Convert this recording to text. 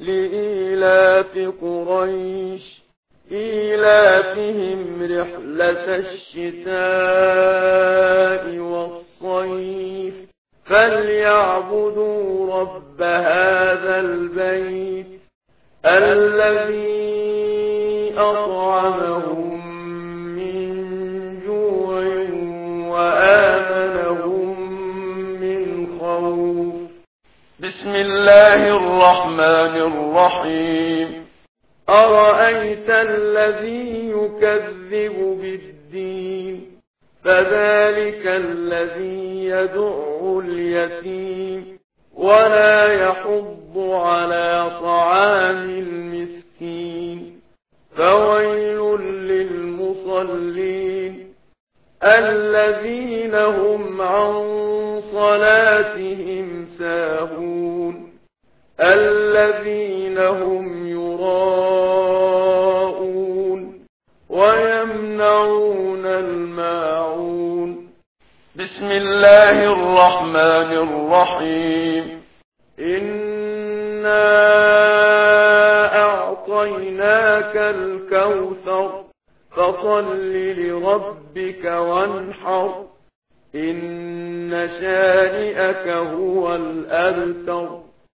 لإيلاف قريش إيلافهم رحلة الشتاء والصيف فليعبدوا رب هذا البيت الذي أطعمهم من جوع وآمنهم من خوف. بسم الله الرحمن الرحيم. أرأيت الذي يكذب بالدين فذلك الذي يدع اليتيم ولا يحض على طعام المسكين فويل للمصلين الذين هم عن صلاتهم ساهون الذين هم يراءون ويمنعون الماعون. بسم الله الرحمن الرحيم. إنا أعطيناك الكوثر فصل لربك وانحر إن شانئك هو الأبتر.